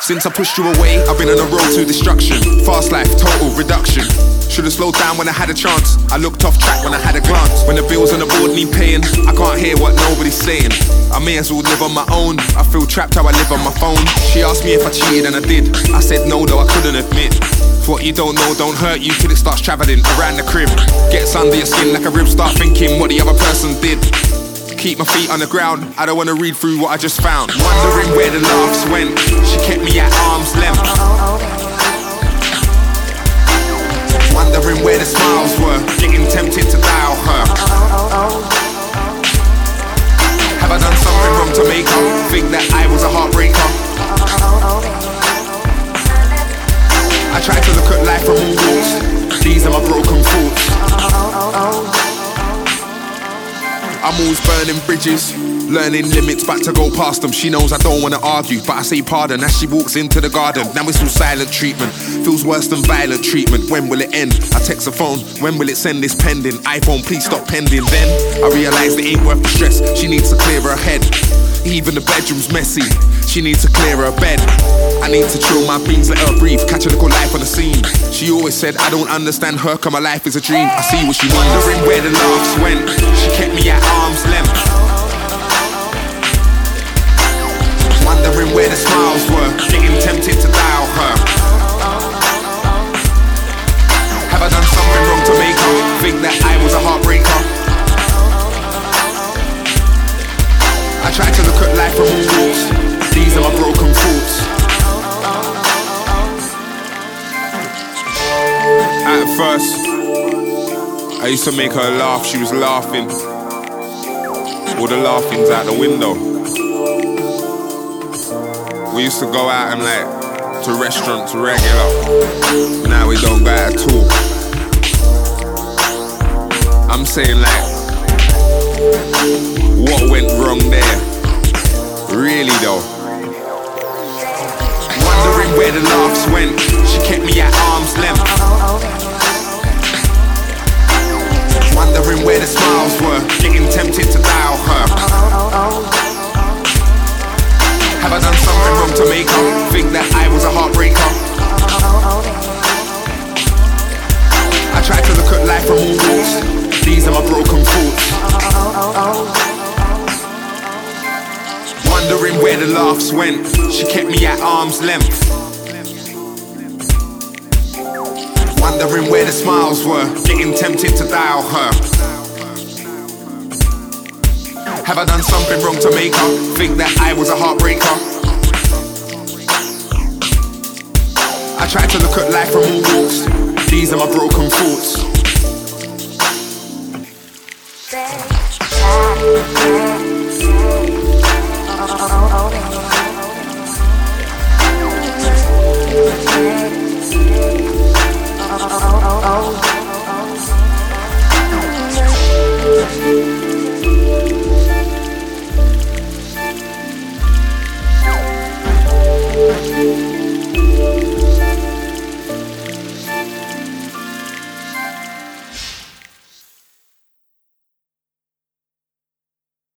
Since I pushed you away, I've been on a road to destruction. Fast life, total reduction. Should've slowed down when I had a chance. I looked off track when I had a glance. When the bills on the board need paying, I can't hear what nobody's saying. I may as well live on my own. I feel trapped how I live on my phone. She asked me if I cheated and I did. I said no, though I couldn't admit. What you don't know don't hurt you till it starts travelling around the crib. Gets under your skin like a rib. Start thinking what the other person did. Keep my feet on the ground, I don't wanna read through what I just found. Wondering where the laughs went. She kept me at arm's length. Wondering where the smiles were. Getting tempted to dial her. Have I done something wrong to make her think that I was a heartbreaker? I try to look at life from all walks. These are my broken thoughts. I'm always burning bridges, learning limits, back to go past them. She knows I don't wanna argue, but I say pardon as she walks into the garden. Now it's all silent treatment, feels worse than violent treatment. When will it end? I text the phone, when will it send? This pending. iPhone, please stop pending. Then I realise it ain't worth the stress. She needs to clear her head. Even the bedroom's messy, she needs to clear her bed. I need to chill my beans, let her breathe, catch a little life on the scene. She always said I don't understand her, cause my life is a dream. I see what she wondering where the laughs went. She kept me at arm's length. Wondering where the smiles were. Getting tempted to dial her. Have I done something wrong to make her think that I was a heartbreaker? I try to look at life from all walks. These are my broken thoughts. At first, I used to make her laugh. She was laughing. All the laughing's out the window. We used to go out and like to restaurants regular. Now we don't go out at all. I'm saying like, what went wrong there? Really though. Wondering where the laughs went. She kept me at arm's length. Wondering where the smiles were. Getting tempted to dial her. Have I done something wrong to make her think that I was a heartbreaker? I try to look at life from all walks. These are my broken thoughts. Wondering where the laughs went. She kept me at arm's length. Wondering where the smiles were. Getting tempted to dial her. Have I done something wrong to make her think that I was a heartbreaker? I try to look at life from all walks. These are my broken thoughts.